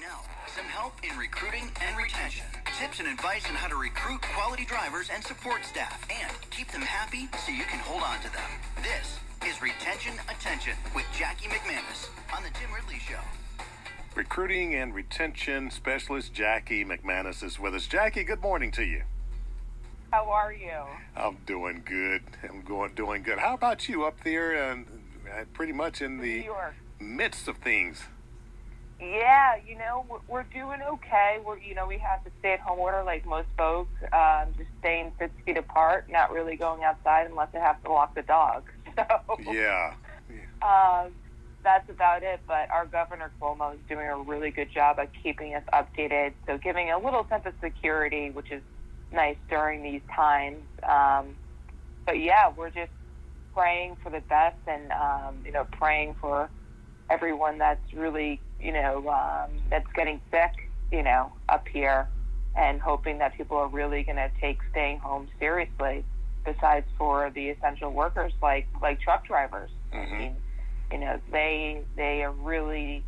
Now, some help in recruiting and retention. Tips and advice on how to recruit quality drivers and support staff and keep them happy so you can hold on to them. This is Retention Attention with Jackie McManus on The Tim Ridley Show. Recruiting and retention specialist Jackie McManus is with us. Jackie, good morning to you. How are you? I'm doing good. Doing good. How about you up there and pretty much in the New York midst of things? Yeah, we're doing okay. We have the stay-at-home order like most folks, just staying 6 feet apart, not really going outside unless I have to walk the dog. So, yeah. That's about it. But our Governor Cuomo is doing a really good job at keeping us updated, so giving a little sense of security, which is nice during these times. But yeah, we're just praying for the best and, praying for everyone that's really, that's getting sick, up here, and hoping that people are really going to take staying home seriously, besides for the essential workers like truck drivers. Mm-hmm. I mean, they are really,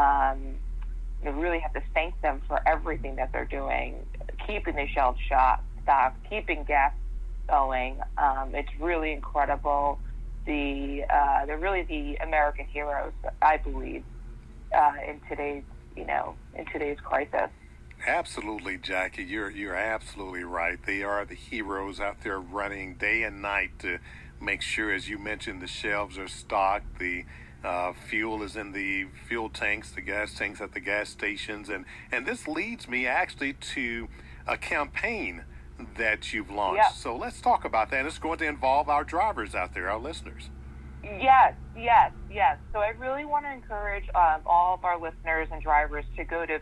you really have to thank them for everything that they're doing, keeping the shelves stocked, keeping gas going. It's really incredible. They're really the American heroes, I believe, in today's crisis. Absolutely, Jackie. You're absolutely right. They are the heroes out there running day and night to make sure, as you mentioned, the shelves are stocked, the fuel is in the fuel tanks, the gas tanks at the gas stations, and this leads me actually to a campaign that you've launched. Yep. So let's talk about that. It's going to involve our drivers out there, our listeners. Yes. So I really want to encourage all of our listeners and drivers to go to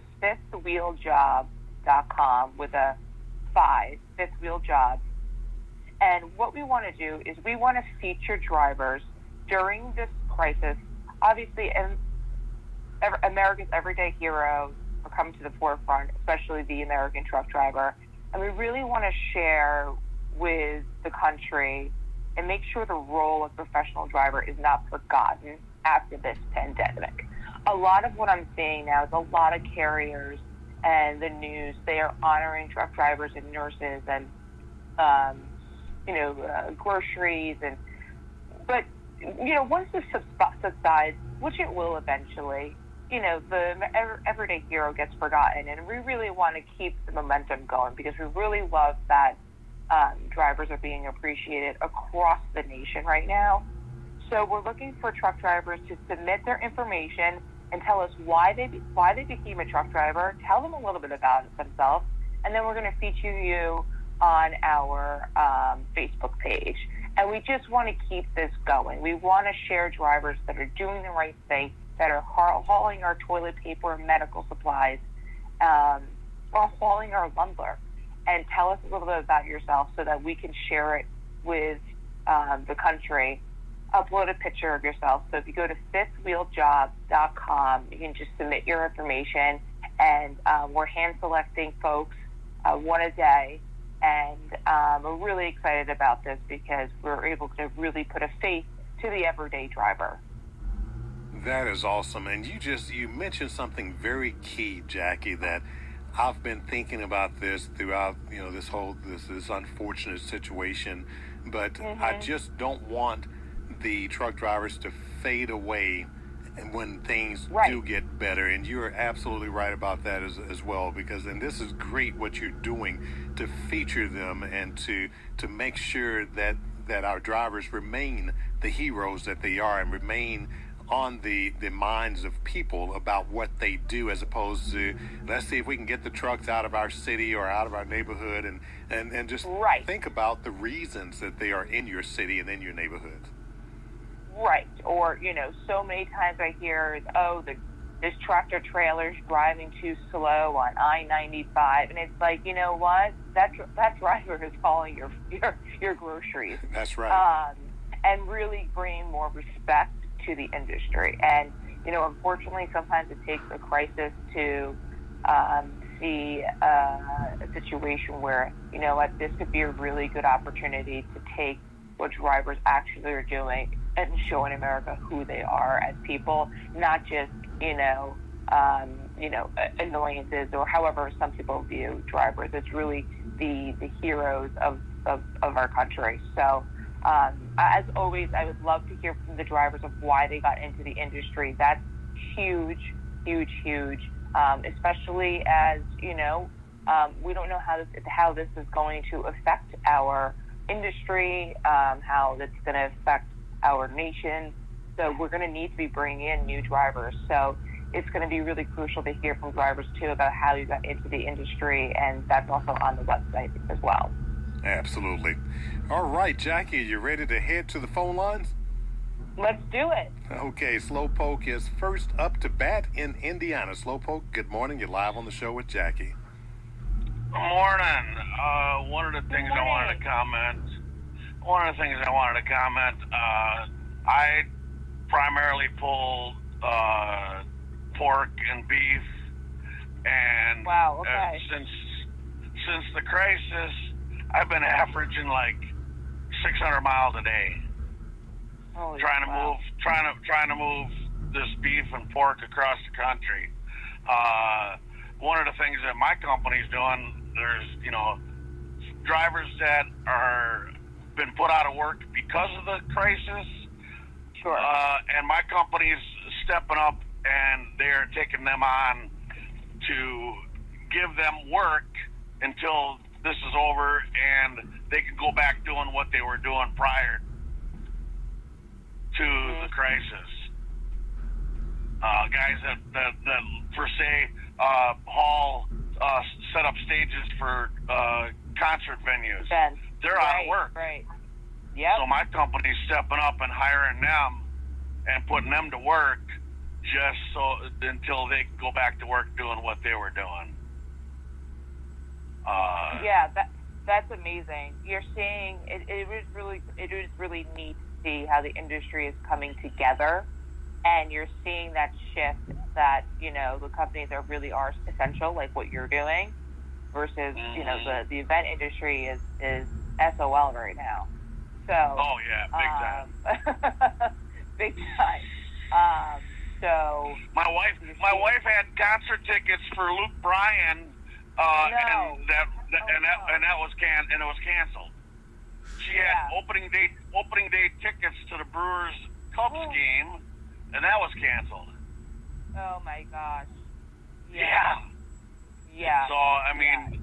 fifthwheeljobs.com with a 5, Fifth Wheel Jobs. And what we want to do is we want to feature drivers during this crisis. Obviously, America's everyday heroes are coming to the forefront, especially the American truck driver. And we really want to share with the country and make sure the role of professional driver is not forgotten after this pandemic. A lot of what I'm seeing now is a lot of carriers and the news, they are honoring truck drivers and nurses and, groceries. But once this subsides, which it will eventually, the everyday hero gets forgotten. And we really want to keep the momentum going because we really love that drivers are being appreciated across the nation right now. So we're looking for truck drivers to submit their information and tell us why they became a truck driver, tell them a little bit about themselves, and then we're going to feature you on our Facebook page. And we just want to keep this going. We want to share drivers that are doing the right thing, that are hauling our toilet paper and medical supplies, or hauling our lumber. And tell us a little bit about yourself so that we can share it with the country. Upload a picture of yourself. So if you go to fifthwheeljobs.com, you can just submit your information, and we're hand selecting folks one a day. And we're really excited about this because we're able to really put a face to the everyday driver. That is awesome. And you mentioned something very key, Jackie, that I've been thinking about this throughout, this unfortunate situation, but Mm-hmm. I just don't want the truck drivers to fade away when things do get better. And you're absolutely right about that as well, and this is great what you're doing to feature them and to make sure that our drivers remain the heroes that they are and remain on the minds of people about what they do, as opposed to, let's see if we can get the trucks out of our city or out of our neighborhood, and just think about the reasons that they are in your city and in your neighborhood. Right. Or, so many times I hear, this tractor trailer's driving too slow on I-95. And it's like, you know what? That driver is hauling your groceries. That's right. And really bring more respect to the industry. And, unfortunately, sometimes it takes a crisis to see a situation where, this could be a really good opportunity to take what drivers actually are doing and showing America who they are as people, not just, annoyances, or however some people view drivers. It's really the heroes of our country. So, as always, I would love to hear from the drivers of why they got into the industry. That's huge, huge, huge. Especially as we don't know how this is going to affect our industry, how that's going to affect our nation. So we're going to need to be bringing in new drivers. So it's going to be really crucial to hear from drivers too about how you got into the industry, and that's also on the website as well. Absolutely. All right, Jackie, you ready to head to the phone lines? Let's do it. Okay, Slowpoke is first up to bat in Indiana. Slowpoke, good morning. You're live on the show with Jackie. Good morning. One of the things I wanted to comment, I primarily pull pork and beef, and wow, okay. Since the crisis, I've been averaging like 600 miles a day. Holy trying wow. to move this beef and pork across the country. One of the things that my company's doing, there's drivers that are been put out of work because of the crisis. Sure. And my company's stepping up, and they're taking them on to give them work until this is over, and they can go back doing what they were doing prior to the crisis. Guys that per se haul set up stages for concert venues. Events. They're out of work. Right. Yep. So my company's stepping up and hiring them and putting them to work just so until they can go back to work doing what they were doing. Yeah, that's amazing. You're seeing it is really neat to see how the industry is coming together, and you're seeing that shift that the companies that really are essential, like what you're doing, versus the event industry is SOL right now. So big time. Big time. So my wife had concert tickets for Luke Bryan. And that was it was canceled. She had opening day tickets to the Brewers Cubs game, and that was canceled. Oh my gosh. Yeah. So I mean,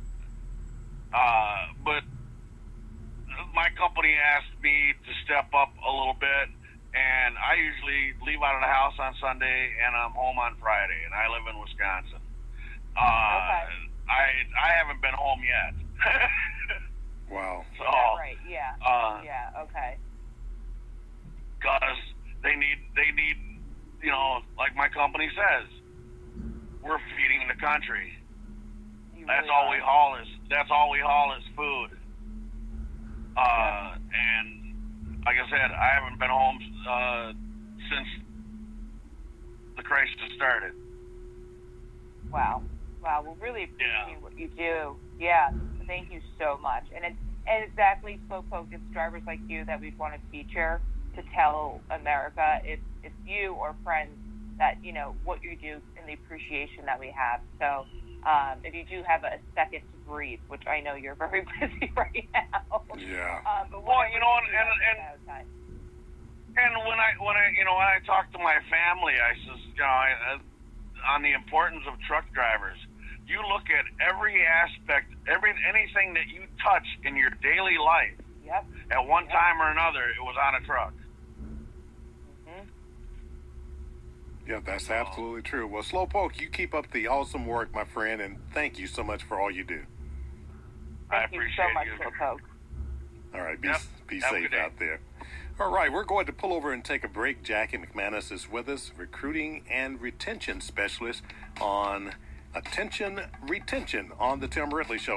but my company asked me to step up a little bit, and I usually leave out of the house on Sunday and I'm home on Friday, and I live in Wisconsin. Okay. I haven't been home yet. Wow. So, right. Yeah. Okay. Because they need, like my company says, we're feeding the country. That's all we haul is food. And like I said, I haven't been home since the crisis started. Wow, well, really appreciate what you do. Yeah, thank you so much. And exactly, Slowpoke, it's drivers like you that we'd want to feature to tell America, if you or friends, that what you do and the appreciation that we have. So if you do have a second to breathe, which I know you're very busy right now. Yeah. But when I talk to my family, I says, on the importance of truck drivers, you look at every aspect, anything that you touch in your daily life. Yep. At one time or another, it was on a truck. Yeah, that's absolutely true. Well, Slowpoke, you keep up the awesome work, my friend, and thank you so much for all you do. Thank you so much, Slowpoke. All right, be safe out there. All right, we're going to pull over and take a break. Jackie McManus is with us, recruiting and retention specialist on Attention Retention on the Tim Ridley Show,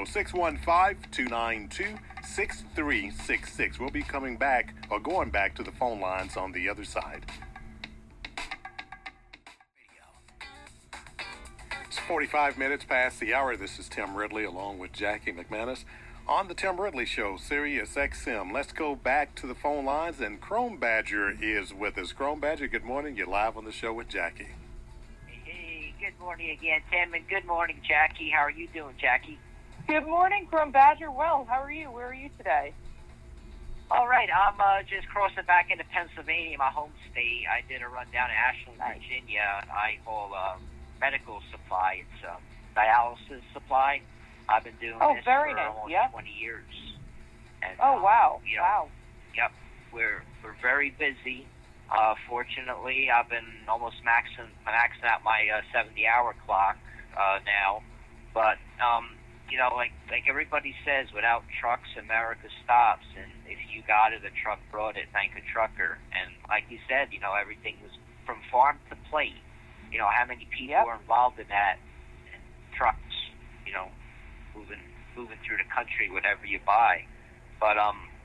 615-292-6366. We'll be going back to the phone lines on the other side. It's 45 minutes past the hour. This is Tim Ridley along with Jackie McManus on the Tim Ridley Show, Sirius XM. Let's go back to the phone lines, and Chrome Badger is with us. Chrome Badger, good morning. You're live on the show with Jackie. Hey, good Good morning again, Tim, and good morning, Jackie. How are you doing, Jackie? Good morning, Chrome Badger. Well, how are you? Where are you today? All right, I'm just crossing back into Pennsylvania, my home state. I did a run down to Ashland, Virginia. I haul medical supply. It's dialysis supply. I've been doing this for almost 20 years. And, wow. Wow. Yep. We're very busy. Fortunately, I've been almost maxing out my 70-hour clock now. But like everybody says, without trucks, America stops. And if you got it, a truck brought it. Thank a trucker. And like you said, everything was from farm to plate. How many people are involved in that? And trucks, moving through the country, whatever you buy. But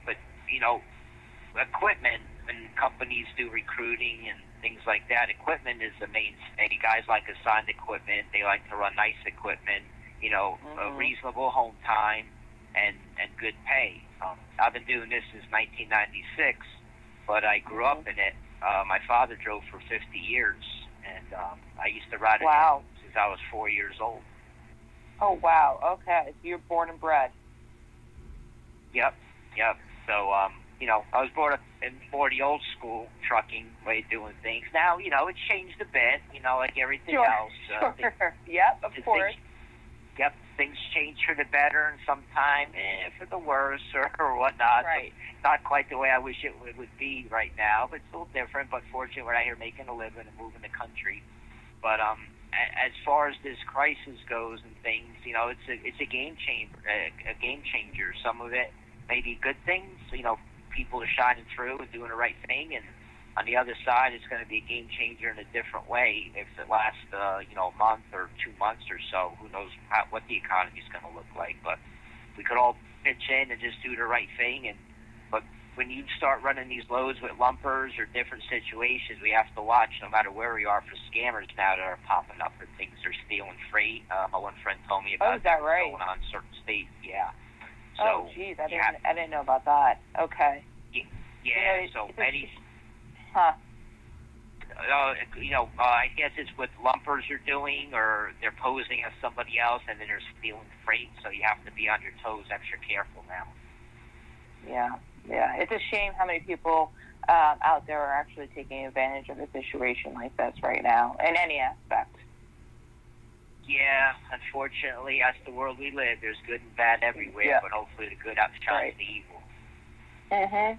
equipment, when companies do recruiting and things like that, equipment is the mainstay. Guys like assigned equipment. They like to run nice equipment. A reasonable home time and good pay. I've been doing this since 1996, but I grew up in it. My father drove for 50 years, and I used to ride it since I was 4 years old. Oh, wow. Okay. So you're born and bred. Yep. So, I was brought up in more the old school trucking way of doing things. Now, it's changed a bit, like everything else. Sure. Yep, of course. Things change for the better and sometimes for the worse or whatnot. Right. So not quite the way I wish it would be right now, but it's a little different. But fortunately, we're out here making a living and moving the country. But as far as this crisis goes and things, it's a game changer. Some of it may be good things. People are shining through and doing the right thing, and on the other side, it's going to be a game changer in a different way. If it lasts, a month or 2 months or so, who knows what the economy is going to look like. But we could all pitch in and just do the right thing. But when you start running these loads with lumpers or different situations, we have to watch, no matter where we are, for scammers now that are popping up and things are stealing freight. My one friend told me about that right? Going on in certain states. Yeah. So, geez, I didn't know about that. Okay. Yeah. I guess it's what lumpers are doing, or they're posing as somebody else, and then they're stealing freight. So you have to be on your toes, extra careful now. Yeah. It's a shame how many people out there are actually taking advantage of a situation like this right now, in any aspect. Yeah, unfortunately, that's the world we live. There's good and bad everywhere, but hopefully the good outshines the evil.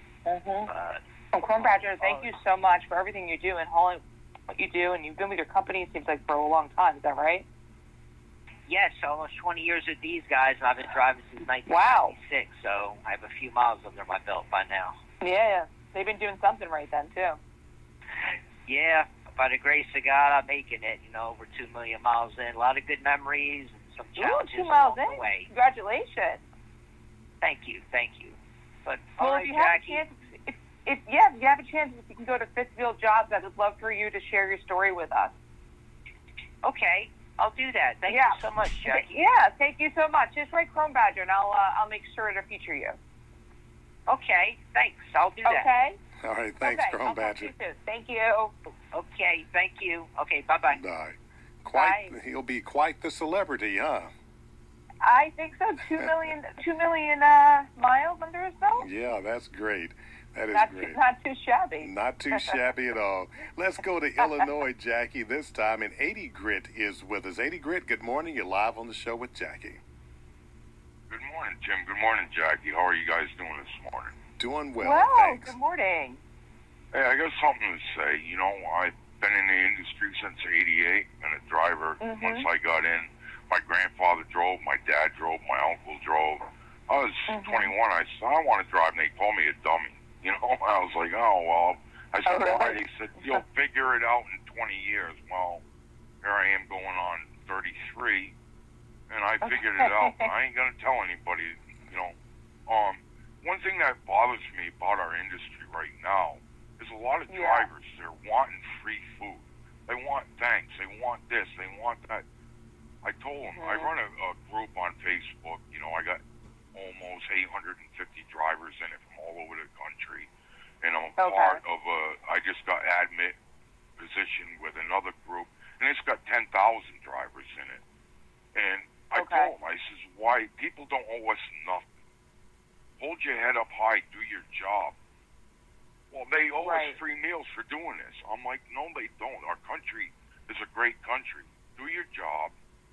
Well, Chrome Badger, thank you so much for everything you do and hauling what you do, and you've been with your company, it seems like, for a long time. Is that right? Yes, almost 20 years with these guys, and I've been driving since 1996, so I have a few miles under my belt by now. Yeah, they've been doing something right then, too. Yeah, by the grace of God, I'm making it, over 2 million miles in. A lot of good memories and some challenges 2 miles along the way. Congratulations. Thank you. But, well, if you have a chance, if you have a chance, if you can go to Fifth Wheel Jobs, I would love for you to share your story with us. Okay, I'll do that. Thank you so much, Jackie. Yeah, thank you so much. Just write Chrome Badger, and I'll make sure to feature you. Okay, thanks. I'll do that. Okay. All right, thanks, Chrome Badger. Thank you. Okay, thank you. Okay, bye-bye. Bye. He'll be quite the celebrity, huh? I think so. 2 million miles under his belt. Yeah, that's great. That is great. Not too shabby. Not too shabby at all. Let's go to Illinois, Jackie, this time. And 80 Grit is with us. 80 Grit, good morning. You're live on the show with Jackie. Good morning, Jim. Good morning, Jackie. How are you guys doing this morning? Doing well, thanks. Good morning. Hey, I got something to say. I've been in the industry since 88, and a driver, once I got in, my grandfather drove, my dad drove, my uncle drove. I was 21. I said, I want to drive, and they told me a dummy. I was like, oh, well. I said, why? They said, you'll figure it out in 20 years. Well, here I am going on 33, and I figured it out. I ain't going to tell anybody, One thing that bothers me about our industry right now is a lot of drivers, they're wanting free food. They want thanks. They want this. They want that. I told them, I run a group on Facebook. I got almost 850 drivers in it from all over the country. And I'm part of I just got admit position with another group. and it's got 10,000 drivers in it. And I told him, I says, why? People don't owe us nothing. Hold your head up high, do your job. Well, they owe us free meals for doing this. I'm like, no, they don't. Our country is a great country. Do your job,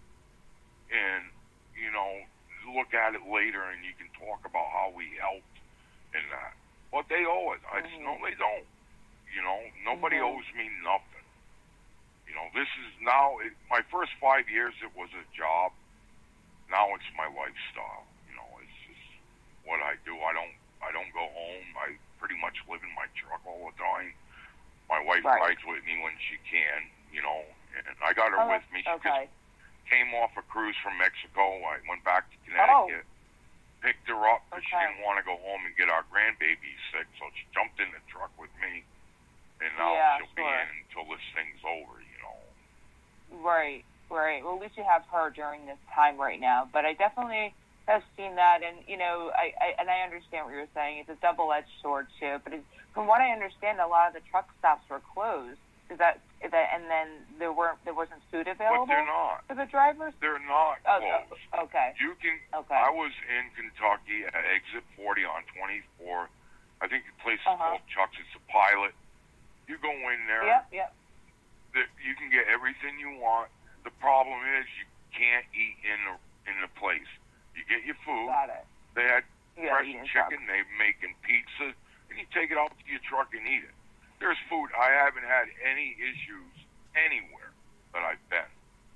and, you know, look at it later, and you can talk about how we helped and that. But they owe it. I said, no, they don't. You know, nobody owes me nothing. You know, this is now, my first 5 years, it was a job. Now it's my lifestyle. You know, it's just what I do. I don't go home. I pretty much live in my truck all the time. My wife rides with me when she can, you know, and I got her with me. She just came off a cruise from Mexico. I went back to Connecticut, picked her up because she didn't want to go home and get our grandbaby sick, so she jumped in the truck with me, and now she'll be in until this thing's over, you know. Right. Well, at least you have her during this time right now, but I definitely have seen that, and, you know, I understand what you're saying. It's a double-edged sword, too, but from what I understand, a lot of the truck stops were closed. Is that, and then there wasn't food available? But they're not. For the drivers? They're not closed. Okay. You can. Okay. I was in Kentucky at Exit 40 on 24. I think the place is called Chuck's. It's a Pilot. You go in there. Yep. You can get everything you want. The problem is you can't eat in the place. You get your food. Got it. They had fresh chicken. They're making pizza, and you take it out to your truck and eat it. There's food. I haven't had any issues anywhere that I've been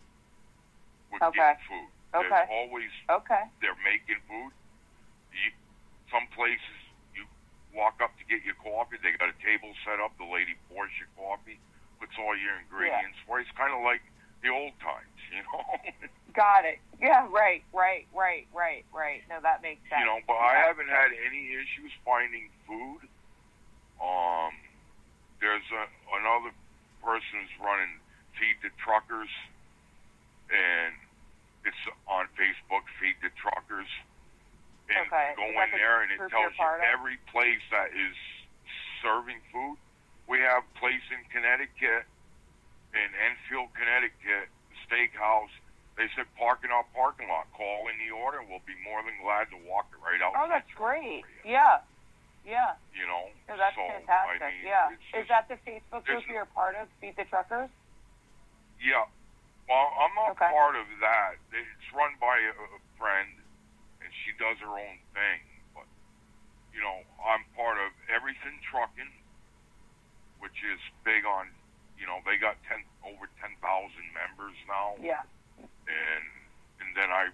with getting food. There's always they're making food. Some places you walk up to get your coffee. They got a table set up. The lady pours your coffee, puts all your ingredients for you. It's kind of like the old times, you know. Got it. Yeah, right. No, that makes sense. You know, but I haven't had any issues finding food. There's another person who's running Feed the Truckers, and it's on Facebook, Feed the Truckers. And you go in there, and it tells you every place that is serving food. We have a place in Connecticut, in Enfield, Connecticut, Steakhouse. They said park in our parking lot. Call in the order. We'll be more than glad to walk it right out. Oh, that's great. Yeah. You know, no, that's fantastic. I mean, is that the Facebook group you're part of, Feed the Truckers? Yeah. Well, I'm not part of that. It's run by a friend, and she does her own thing. But, you know, I'm part of Everything Trucking, which is big on, you know, they got over 10,000 members now. Yeah. And then I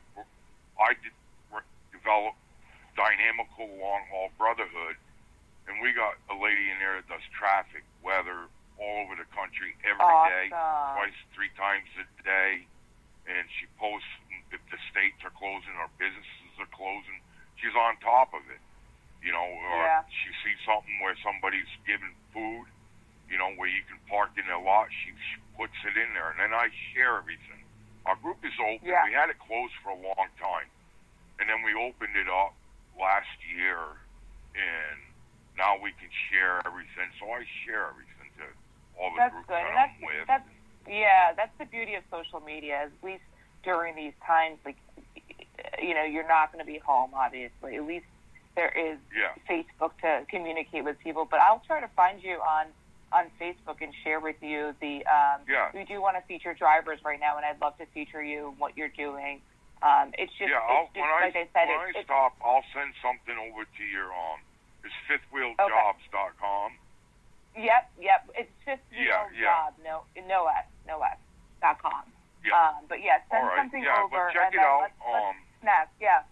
developed Dynamical Long Haul Brotherhood, and we got a lady in there that does traffic, weather, all over the country every day, twice, 3 times a day, and she posts if the states are closing or businesses are closing. She's on top of it, you know, or she sees something where somebody's giving food, you know, where you can park in a lot, she puts it in there, and then I share everything. Our group is open. We had it closed for a long time, and then we opened it up last year, and now we can share everything. So I share everything to all the groups that I'm with. That's the beauty of social media. At least during these times, like, you know, you're not going to be home, obviously. At least there is Facebook to communicate with people. But I'll try to find you on Facebook and share with you the. We do want to feature drivers right now, and I'd love to feature you and what you're doing. It's just, like I said, when I stop, I'll send something over to your it's fifthwheeljobs.com. Yep. It's fifthwheeljob, no S.com. But send something over. But check it out. Let's snap.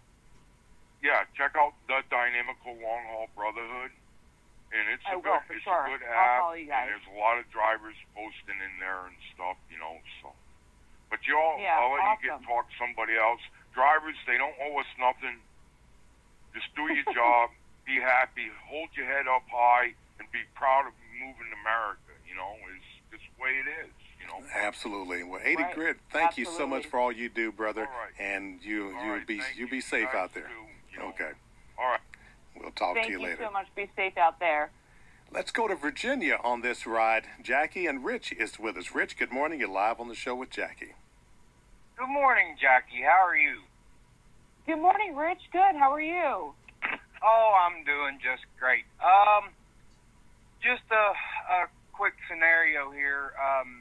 Yeah, check out the Dynamical Long Haul Brotherhood, and it's a good app. And there's a lot of drivers posting in there and stuff, you know. So, but I'll let you talk to somebody else. Drivers, they don't owe us nothing. Just do your job. Be happy, hold your head up high, and be proud of moving to America. You know, it's just the way it is. You know. Absolutely. Well, 80 Grit, thank you so much for all you do, brother. And you be safe out there. Too, you know. Okay. All right. We'll talk to you later. Thank you so much. Be safe out there. Let's go to Virginia on this ride. Jackie and Rich is with us. Rich, good morning. You're live on the show with Jackie. Good morning, Jackie. How are you? Good morning, Rich. Good. How are you? Oh, I'm doing just great. Just a quick scenario here.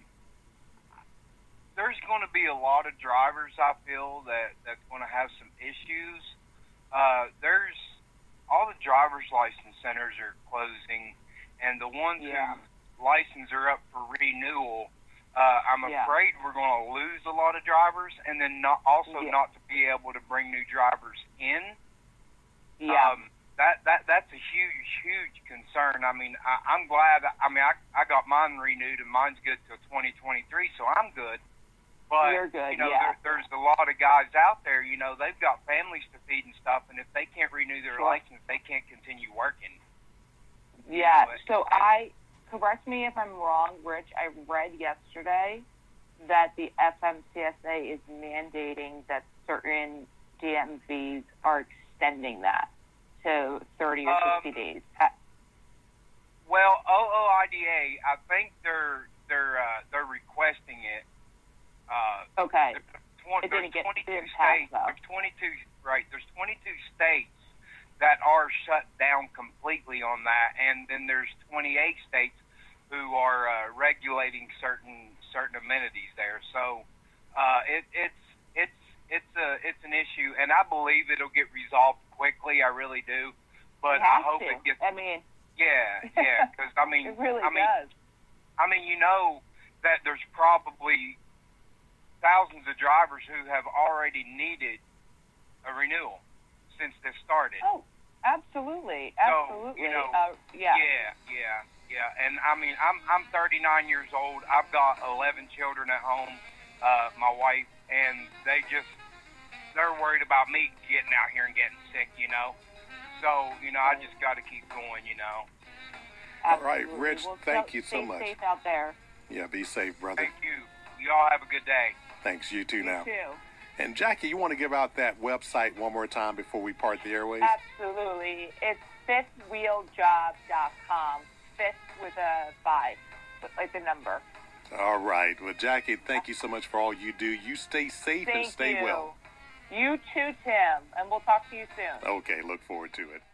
There's going to be a lot of drivers, I feel, that's going to have some issues. There's all the driver's license centers are closing, and the ones whose licenses are up for renewal, I'm afraid we're going to lose a lot of drivers, and then not to be able to bring new drivers in. Yeah. That's a huge concern. I mean, I'm glad. I mean, I got mine renewed, and mine's good till 2023, so I'm good. But you're good. There's a lot of guys out there. They've got families to feed and stuff, and if they can't renew their license, they can't continue working. Yeah. So correct me if I'm wrong, Rich. I read yesterday that the FMCSA is mandating that certain DMVs are extending that to 30 or 60 days. Well, OOIDA, I think they're requesting it. Okay. There's 22 states. There's 22. Right. There's 22 states that are shut down completely on that, and then there's 28 states who are regulating certain amenities there. So it's an issue, and I believe it'll get resolved quickly. I really do, but I hope it gets. Yeah, because I mean, it really does. I mean, that there's probably thousands of drivers who have already needed a renewal since this started. Oh, absolutely. So, yeah. And I mean, I'm 39 years old. I've got 11 children at home, my wife, and they're worried about me getting out here and getting sick, So, I just got to keep going, All right, Rich, thank you so much. Stay safe out there. Yeah, be safe, brother. Thank you. You all have a good day. Thanks, you too now. You too. And Jackie, you want to give out that website one more time before we part the airways? Absolutely. It's fifthwheeljob.com. Fifth with a 5, like the number. All right. Well, Jackie, thank you so much for all you do. You stay safe and stay well. You too, Tim. And we'll talk to you soon. Okay. Look forward to it.